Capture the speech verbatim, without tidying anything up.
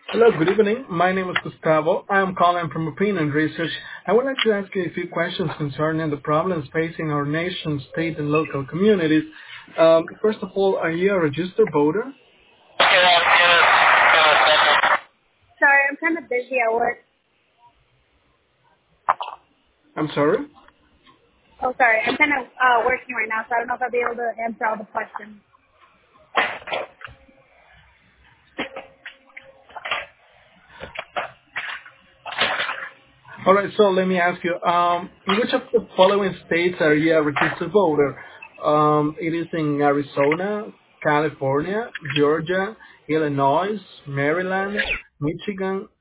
Hello, good evening. My name is Gustavo. I am calling from Opinion Research. I would like to ask you a few questions concerning the problems facing our nation, state, and local communities. Um, first of all, are you a registered voter? Sorry, I'm kind of busy at work. I'm sorry? Oh, sorry, I'm kind of uh, working right now, so I don't know if I'll be able to answer all the questions. All right, so let me ask you, um, in which of the following states are you a registered voter? Um, it is in Arizona, California, Georgia, Illinois, Maryland, Michigan,